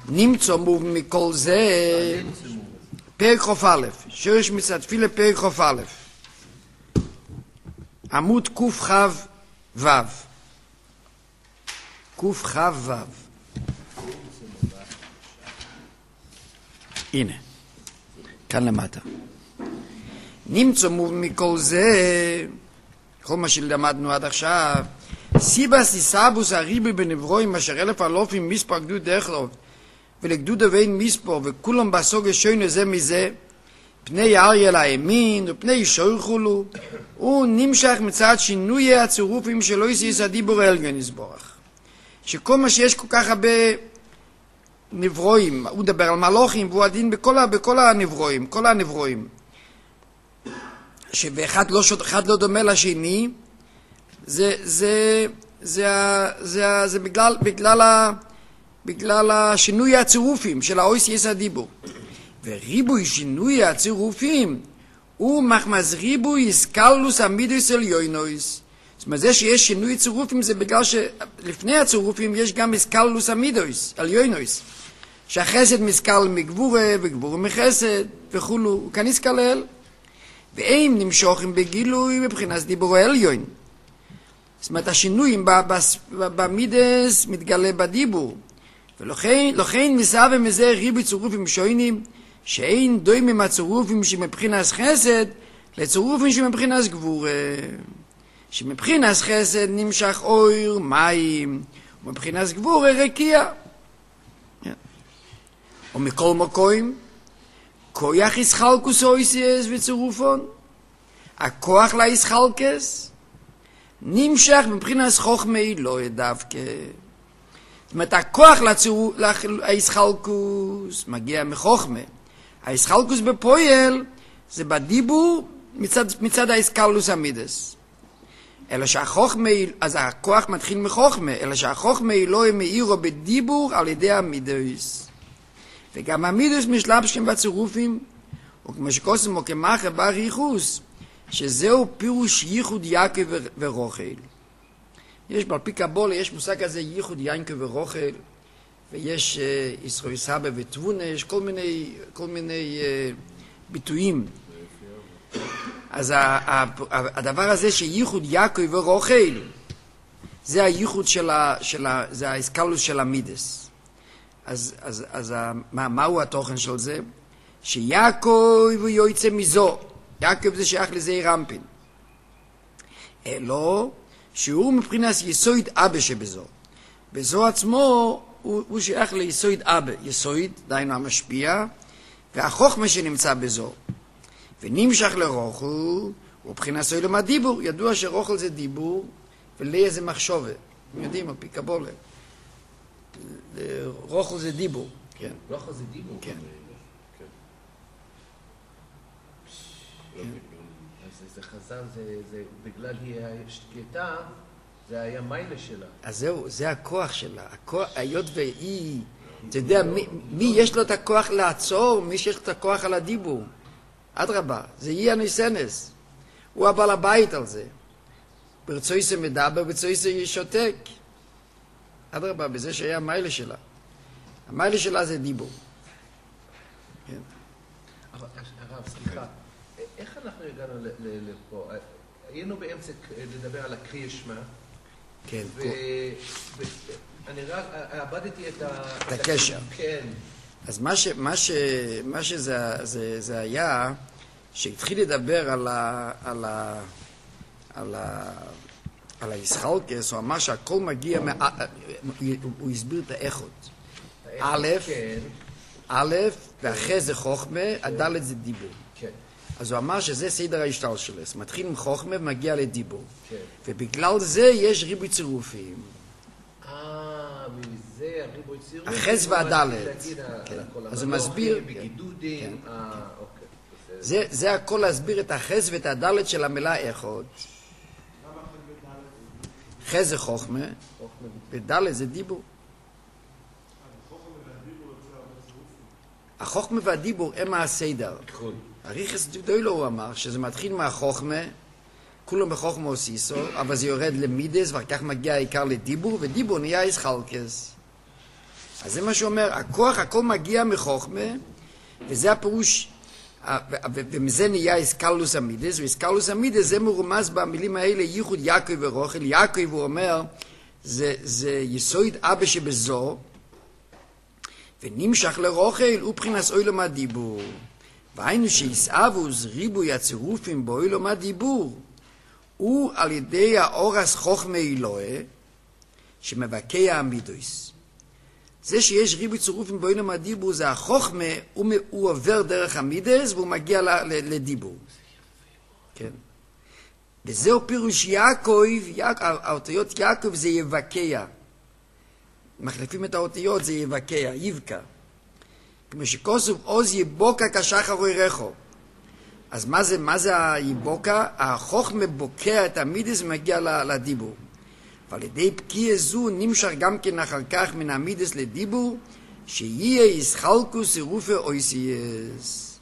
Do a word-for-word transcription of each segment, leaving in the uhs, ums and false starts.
נמצא מוב מכל זה פרק חוף א', שורש מצד תפילה פרק חוף א', עמוד קוף חב וו, קוף חב וו. הנה, כאן למטה. נמצא מוב מכל זה, כל מה שלמדנו עד עכשיו, סיבס איסבוס הריבי בנברואים אשר אלף אלופים מספר גדוד דחלו ולגדוד ואין מספור וכולם בסוג השוינו זה מזה פני אריאל האמין ופני שויכולו הוא נמשך מצד שינוי הצירופים שלא יסיס הדיבור העליון יסבורך שכל מה שיש כל כך הרבה נברואים הוא דבר על מלוכים והוא הדין בכל, בכל הנברואים כל הנברואים שאחד לא, אחד לא דומה לשני זה זה זה זה זה בגלל בגלל ה בגלל השינוי הצירופים של האויסיס הדיבור וריבוי שינוי הצירופים הוא מחמז ריבוי סקלוס המידוס עליונויס. זאת אומרת זה שיש שינוי צירופים זה בגלל שלפני הצירופים יש גם סקלוס המידוס עליונויס שהחסד מסקל מגבורה וגבורה מחסד וכולו כאן יסקלל ואין נמשוכים בגילוי מבחינת דיבור העליון. זאת אומרת, השינויים במידס מתגלה בדיבור. ולכן מסע ומזה ריבוי צירופים שוינים, שאין דומים הצירופים שמבחינת חסד לצירופים שמבחינת גבורה. שמבחינת חסד נמשך אור, מים, ומבחינת גבורה רקיע. ומכל מקום, כוח ישחלקוס אויסיס וצירופון. הכוח לה ישחלקס, נמשך מבחינת חוכמי לא דווקא. זאת אומרת, הכוח להישחלקוס מגיע מחוכמה. ההישחלקוס בפועל זה בדיבור מצד, מצד ההיסקלוס המידס. אלא שהחוכמי, אז הכוח מתחיל מחוכמה, אלא שהחוכמי לא מאירו בדיבור על ידי המידס. וגם המידס משלבשים בצירופים, וכמו שקוסם או כמחה בריחוס, שזהו פירוש ייחוד יעקב ורוחל. יש בעל פי קבולה, יש מושג כזה ייחוד יעקב ורוחל, ויש uh, ישראל סבא ותבונה, יש כל מיני, כל מיני uh, ביטויים. אז ה- ה- הדבר הזה שייחוד יעקב ורוחל, זה הייחוד של ה... של ה... זה האסקלוס של המידס. אז, אז, אז ה... מה, מהו התוכן של זה? שיעקב הוא יוצא מזו. יעקב זה שייך לזעיר אנפין. אלו שהוא מבחינת יסוד אבא שבזו. בזו עצמו הוא, הוא שייך ליסוד אבא. יסוד, דיינו המשפיע, והחוכמה שנמצא בזו. ונמשך לרוחל, הוא מבחינת סוילם הדיבור. ידוע שרוחל זה דיבור, וליה זה מחשובה. אתם יודעים, על פי קבולה. רוחל זה דיבור. כן. רוחל זה דיבור? כן. אז זה חז"ל, זה בגלל היא שקטה, זה היה מיילה שלה. אז זהו, זה הכוח שלה. היות והיא, אתה יודע, מי יש לו את הכוח לעצור, מי שיש לו את הכוח על הדיבור. אדרבה, זה היא הניסנס. הוא הבעל הבית על זה. ברצוי זה מדבר, ברצוי זה שותק. אדרבה, בזה שהיה המיילה שלה. המיילה שלה זה דיבור. כן. הרב, סליחה. איך אנחנו הגענו לפה? היינו באמצע לדבר על הקריאה שמע. כן. ואני רק עבדתי את הקשר. כן. אז מה ש מה ש מה שזה זה זה היה שהתחיל לדבר על ה על ה על ה על הישחלקס, הוא אמר שהכל מגיע הוא הסביר את האחד. א', א', ואחרי זה חוכמה, הדלת זה דיבור. כן. אז הוא אמר שזה סדר ההשתלשלות. מתחיל עם חוכמה ומגיע לדיבור. כן. ובגלל זה יש ריבוי צירופים. אה, מזה הריבוי צירופים. החס והדלת. כן. אז הוא מסביר. בגידודים. כן. אה, אוקיי. זה, זה הכל להסביר את החס ואת הדלת של המילה אחד. חס זה חוכמה, ודלת זה דיבור. החוכמה והדיבור הם הסדר. הריחס דוילו הוא אמר שזה מתחיל מהחוכמה, כולם בחוכמה עושיסו, אבל זה יורד למידס, ואחר כך מגיע העיקר לדיבור, ודיבור נהיה ישחלקס. אז זה מה שאומר, הכוח הכל מגיע מחוכמה, וזה הפירוש, ומזה נהיה איסקלוס המידס, ואיסקלוס המידס זה מרומז במילים האלה, ייחוד יעקב ורוכל. יעקב הוא אומר, זה, זה יסוד אבא שבזו, ונמשך לרוכל, ובחינס אוילום הדיבור. והיינו שיסאבוס ריבוי הצירופים באוילום הדיבור, הוא על ידי האורס חוכמה אלוהי, שמבקע המידוס. זה שיש ריבוי צירופים באוילום הדיבור, זה החוכמה, הוא, הוא עובר דרך המידס, והוא מגיע ל, ל, לדיבור. כן. וזהו פירוש יעקב, יעקב, האותיות יעקב זה יבקע. מחליפים את האותיות, זה יבקע, יבקע. כמו שכוסוב עוז יבוקה כשחר וירחו. אז מה זה, מה זה היבוקה? החוכמה בוקע את המידס ומגיע לדיבור. ועל ידי פקיע זו נמשך גם כן אחר כך מן המידס לדיבור, שיהיה ישחלקוס צירופי אויסייס.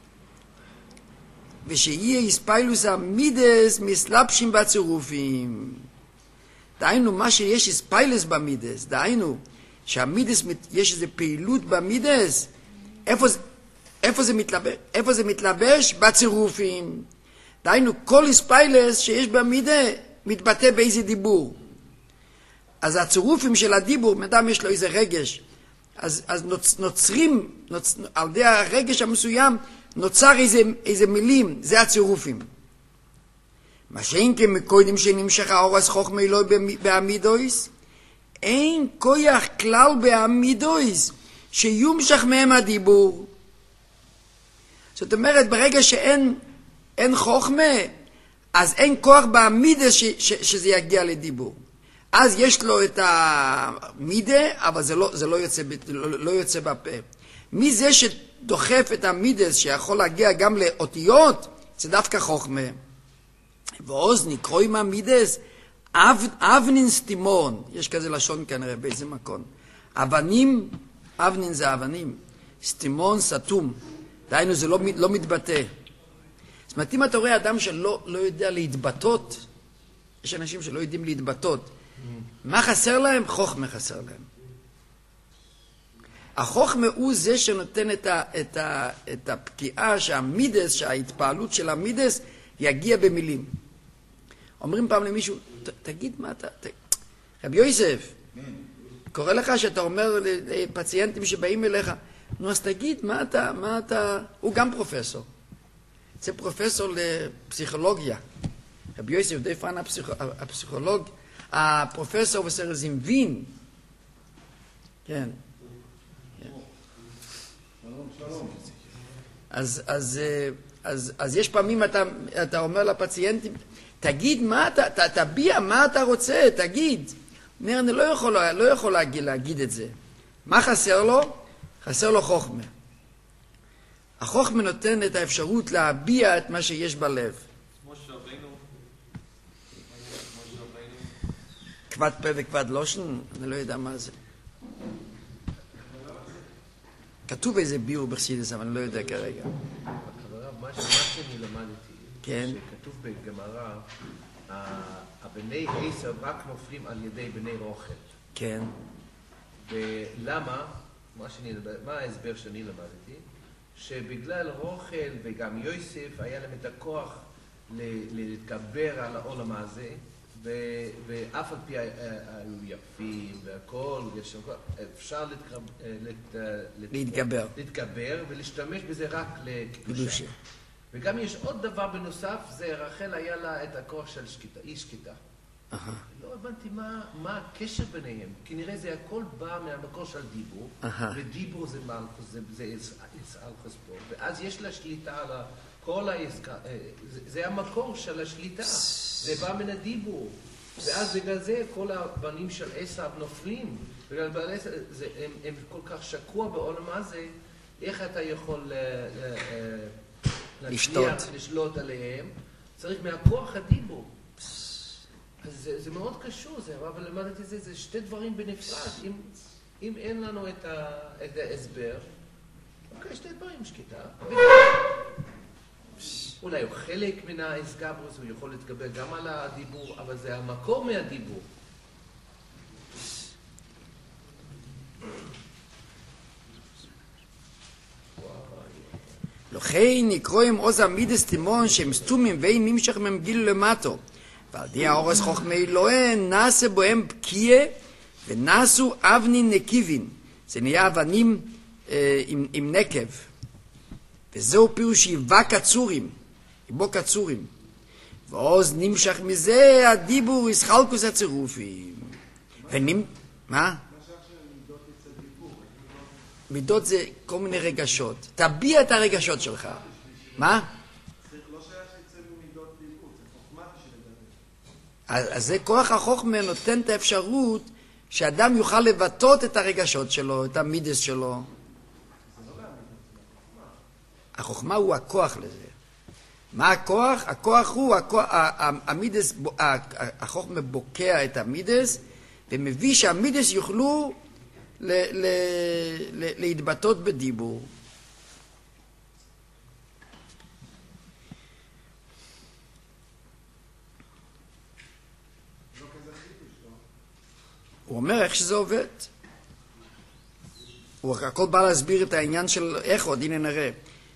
ושיהיה יספיילוס המידס מסלבשים בצירופים. דהיינו, מה שיש יספיילוס במידס, דהיינו, שהמידס, יש איזו פעילות במידס, איפה, איפה, זה מתלבש, איפה זה מתלבש? בצירופים. דהיינו, כל יספיילוס שיש במידה, מתבטא באיזה דיבור. אז הצירופים של הדיבור, מאדם יש לו איזה רגש, אז, אז נוצ, נוצרים, נוצ, על ידי הרגש המסוים, נוצר איזה, איזה מילים, זה הצירופים. מה שאין כמקודם שנמשך האורס חוכמה אלוהי בעמידויס, אין כוח כלל בעמידויס שיומשך מהם הדיבור. זאת אומרת, ברגע שאין אין חוכמה, אז אין כוח בעמידויס ש, ש, שזה יגיע לדיבור. אז יש לו את המידה, אבל זה לא, זה לא יוצא, לא, לא יוצא בפה. מי זה שדוחף את המידס שיכול להגיע גם לאותיות, זה דווקא חוכמה. ועוז נקרוא עם המידס, אב, אבנין סתימון, יש כזה לשון כנראה באיזה מקום. אבנים, אבנין זה אבנים, סתימון סתום, דהיינו זה לא, לא מתבטא. זאת אומרת, אם אתה רואה אדם שלא לא יודע להתבטאות, יש אנשים שלא יודעים להתבטאות, מה חסר להם? חוכמה חסר להם. החוכמה הוא זה שנותן את, ה, את, ה, את הפקיעה שהמידס, שההתפעלות של המידס יגיע במילים. אומרים פעם למישהו, ת, תגיד מה אתה... ת... רבי יוסף, קורא לך שאתה אומר לפציינטים שבאים אליך, נו אז תגיד מה אתה... מה אתה... הוא גם פרופסור. זה פרופסור לפסיכולוגיה. רבי יוסף די פרן הפסיכ... הפסיכולוג, הפרופסור בסדר זמבין. כן. אז, אז, אז, אז יש פעמים אתה, אתה אומר לפציינטים, תגיד מה אתה, ת, תביע מה אתה רוצה, תגיד. אומר, אני לא יכול, לא יכול להגיד, להגיד את זה. מה חסר לו? חסר לו חוכמה. החוכמה נותן את האפשרות להביע את מה שיש בלב. כבד פה וכבד לושן, אני לא יודע מה זה. כתוב איזה ביור בחסידות, אבל אני לא יודע כרגע. מה שאני למדתי, כן. שכתוב בגמרא, הבני עשב רק נופלים על ידי בני רוכל. כן. ולמה, מה ההסבר שאני למדתי? שבגלל רוכל וגם יוסף היה להם את הכוח להתגבר על העולם הזה, ואף על פי היו יפים והכל, אפשר להתגבר. להתגבר ולהשתמש בזה רק לקדושה. וגם יש עוד דבר בנוסף, זה רחל היה לה את הכוח של שקטה, אי שקטה. לא הבנתי מה הקשר ביניהם, כי נראה זה הכל בא מהמקור של דיבור, ודיבור זה מלכוס, זה אלכוס פה, ואז יש לה שליטה על כל העסקה, זה המקור של השליטה, זה בא מן הדיבור, ואז בגלל זה כל הבנים של עשיו נופלים, בגלל בעלי עשיו, הם כל כך שקוע בעולם הזה, איך אתה יכול להצליח לשלוט עליהם? צריך מהכוח הדיבור. אז זה, זה מאוד קשור, זה, אבל למדתי זה, זה שתי דברים בנפרד. אם, אם אין לנו את, ה, את ההסבר, אוקיי, שתי דברים, שקיטה. אולי הוא חלק מן ההסגברוס, הוא יכול להתקבל גם על הדיבור, אבל זה המקור מהדיבור. לכן נקרואים עוז המידס תימון שהם סתומים ואין נמשך מהם גילו למטו. ועל די האורס חוכמי אלוהן נעשה בהם פקיע ונעשו אבני נקיבין. זה נהיה אבנים אה, עם, עם נקב. וזהו פירוש היווה קצורים, היבו קצורים. ועוז נמשך מזה הדיבור ישחלקוס הצירופים. ונמ... מה? מידות זה כל מיני רגשות. תביע את הרגשות שלך. מה? לא שייך שיצא ממידות דיבור, זה חוכמה בשביל לדבר. אז זה כוח החוכמה נותן את האפשרות שאדם יוכל לבטאות את הרגשות שלו, את המידס שלו. החוכמה הוא הכוח לזה. מה הכוח? הכוח הוא, הכוח, המידס, החוכמה בוקע את המידס ומביא שהמידס יוכלו ל, ל, ל, להתבטאות בדיבור. הוא אומר איך שזה עובד. הוא הכל בא להסביר את העניין של איך עוד, הנה נראה.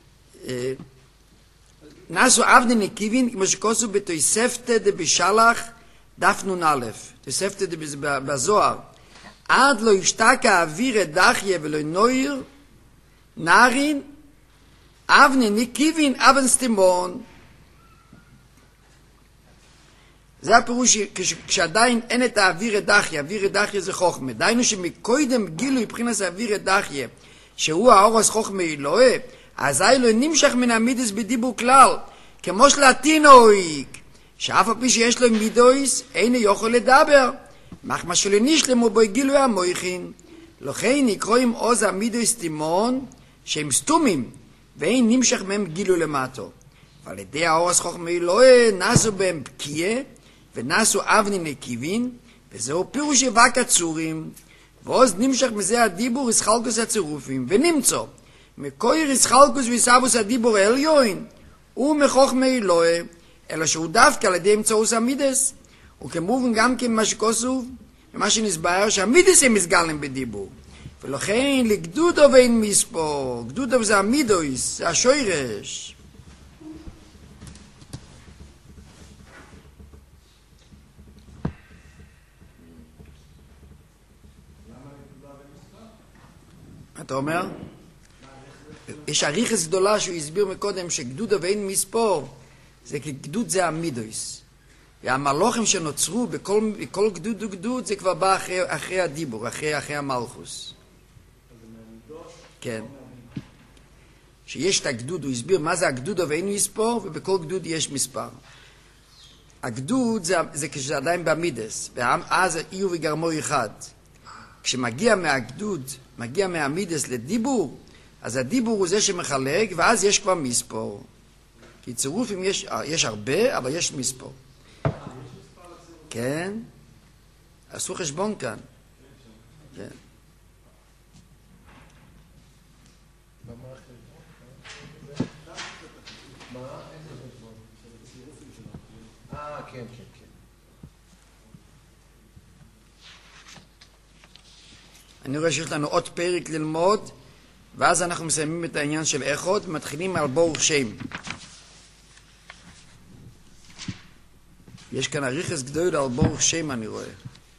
נעשו אבני נקיבין, כמו שכוסו בתוספתא דבשלח דף נ"א, תוספתא בזוהר. עד לא ישתקע אוויר דחיה ולא נויר, נערין, אבני נקיבין, אבן סתימון. זה הפירוש כשעדיין אין את האוויר דחיה, אוויר דחיה זה חוכמה. דיינו שמקודם גילו מבחינת האוויר דחיה, שהוא האורס חוכמה אלוהה, אזי לא נמשך מן המידס בדיבור כלל, כמו שלטינויק, שאף על פי שיש לו מידויס, אינו יכול לדבר. מחמה שלא נשלמו בו גילוי המויכין. לכן נקרואים עוז המידויס תימון, שהם סתומים, ואין נמשך מהם גילוי למטו. ועל ידי האורס חוכמה אלוהה נעשו בהם פקיע, ונעשו אבני נקיבין, וזהו פירוש היווה קצורים, ועוז נמשך מזה הדיבור ישחלקוס הצירופים, ונמצא מקויר ישחלקוס ויסבוס הדיבור העליון, הוא מחוכמה אלוהה, אלא שהוא דווקא על ידי אמצעוס המידס, וכמובן גם כמה שכוסו, ומה שנסבר שהמידס הם מסגלים בדיבור. ולכן לגדודו ואין מספור, גדודו זה המידויס, זה השוירש. אתה אומר? יש עריכס גדולה שהוא הסביר מקודם שגדודו ואין מספור, זה כי גדוד זה המידויס. והמלוכים שנוצרו בכל, בכל גדוד וגדוד זה כבר בא אחרי, אחרי הדיבור, אחרי, אחרי המלכוס. כן. שיש את הגדוד, הוא הסביר מה זה הגדודו ואין מספור, ובכל גדוד יש מספר. הגדוד זה, זה כשזה עדיין במידס, ואז איו וגרמו אחד. כשמגיע מהגדוד, מגיע מהמידס לדיבור, אז הדיבור הוא זה שמחלק, ואז יש כבר מספור. כי צירופים יש, יש הרבה, אבל יש מספור. כן? עשו חשבון כאן. כן. אה, כן, כן, כן. אני רואה שיש לנו עוד פרק ללמוד, ואז אנחנו מסיימים את העניין של איכות, ומתחילים על ברוך שם. יש כאן עריכס גדול על ברוך שם, אני רואה.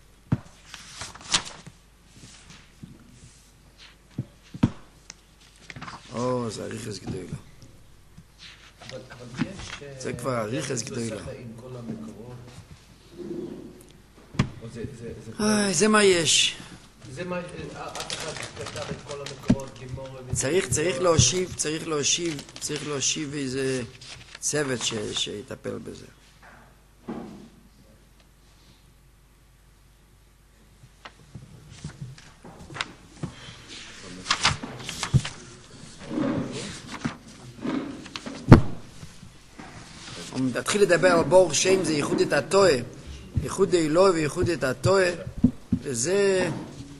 או, זה עריכס גדול. אבל, אבל יש... זה כבר עריכס גדול. עם כל המקורות. זה, זה, זה, איי, זה מה יש. זה מה... אף אחד כתב את כל המקורות גימור... צריך, צריך להושיב, צריך להושיב, צריך להושיב איזה צוות ש, שיטפל בזה. תתחיל לדבר על ברוך שם, זה ייחוד את התועה, ייחוד אלוהי וייחוד את התועה, וזה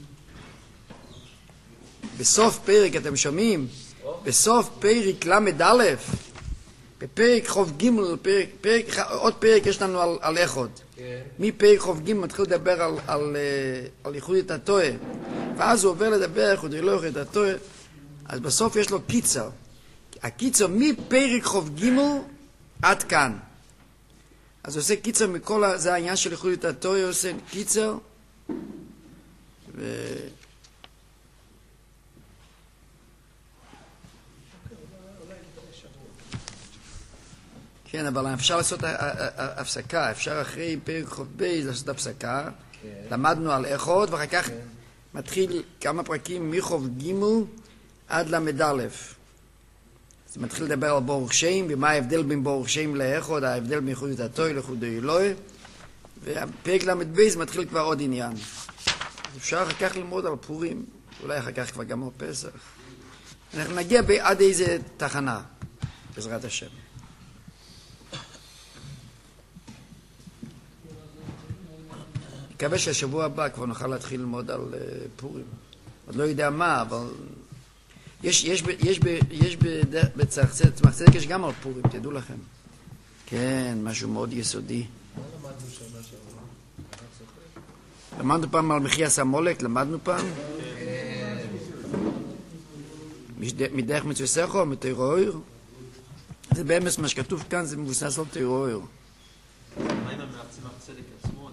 בסוף פרק, אתם שומעים? בסוף פרק למד א', בפרק חוב ג', פרק, פרק, עוד פרק יש לנו על, על איכות. מפרק חוב ג' מתחיל לדבר על, על, על ייחוד את התועה, ואז הוא עובר לדבר ייחוד אלוהי את התועה, אז בסוף יש לו קיצר. הקיצר מפרק חוב גימל עד כאן. אז הוא עושה קיצר מכל, ה... זה העניין של ייחודיות התורה, הוא עושה קיצר, ו... כן, אבל אפשר לעשות הפסקה, אפשר אחרי פרק חוב בייס לעשות הפסקה, למדנו על איכות, ואחר כך מתחיל כמה פרקים מחוב גימל עד למד א'. אז מתחיל לדבר על ברוך שם, ומה ההבדל בין ברוך שם לאיכות, ההבדל בין ייחודיות התורה לייחוד האלוהי, והפרק למד בייס מתחיל כבר עוד עניין. אז אפשר אחר כך ללמוד על פורים, אולי אחר כך כבר גם על פסח. אנחנו נגיע עד איזה תחנה, בעזרת השם. מקווה שהשבוע הבא כבר נוכל להתחיל ללמוד על uh, פורים. עוד לא יודע מה, אבל יש, יש, יש, יש בצמח צדק יש גם על פורים, תדעו לכם. כן, משהו מאוד יסודי. מה למדנו שנה שעברה? למדנו פעם על מחיית עמלק, למדנו פעם? מדרך מצוות או מתירוער? זה באמת מה שכתוב כאן, זה מבוסס על תירוער. מה עם צמח צדק עצמו?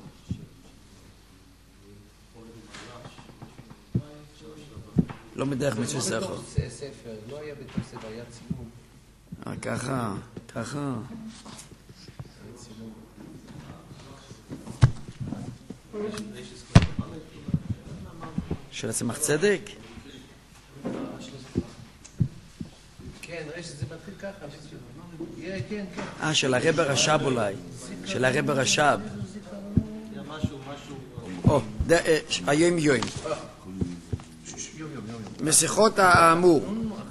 לא מדרך מצוות ספר. לא ספר, לא היה בתוך ספר, היה צילום. אה, ככה, ככה. של הצמח צדק? כן, ראי שזה מתחיל ככה. כן, כן. אה, של הרב הרש"ב אולי. של הרב הרש"ב. או, היום יום. משיחות האמור.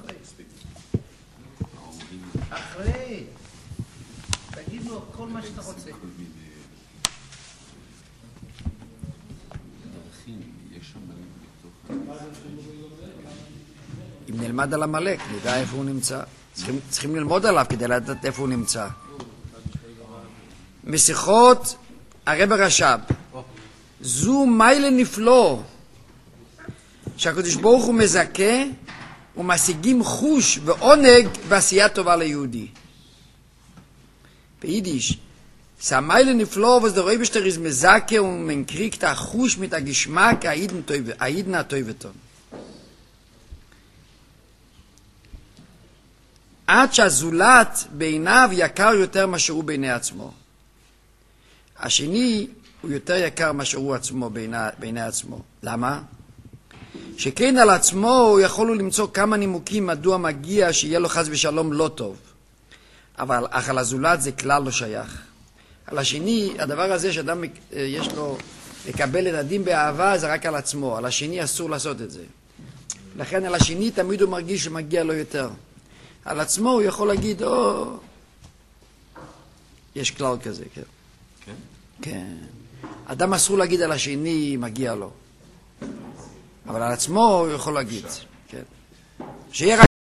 אחרי. תגיד לו כל מה שאתה רוצה. אם נלמד על עמלק, נדע איפה הוא נמצא. צריכים, צריכים ללמוד עליו כדי לדעת איפה הוא נמצא. משיחות הרב הרש"ב. זו מיילה נפלא. שהקדוש ברוך הוא מזכה ומשיגים חוש ועונג ועשייה טובה ליהודי. ביידיש, סמיילה נפלא was der Rebischter ist mezake und man kriegt a Chush mit a Geschmack a Yidna Teuveton. עד שהזולת בעיניו יקר יותר מה שהוא בעיני עצמו. השני הוא יותר יקר מה שהוא עצמו בעיני, בעיני עצמו. למה? שכן על עצמו הוא יכול למצוא כמה נימוקים מדוע מגיע שיהיה לו חס ושלום לא טוב. אבל אך על הזולת זה כלל לא שייך. על השני, הדבר הזה שאדם יש לו לקבל את הדין באהבה זה רק על עצמו. על השני אסור לעשות את זה. לכן על השני תמיד הוא מרגיש שמגיע לו יותר. על עצמו הוא יכול להגיד, או... יש כלל כזה, כן. כן? כן. אדם אסור להגיד על השני מגיע לו. אבל על עצמו הוא יכול להגיד, כן. שיהיה רק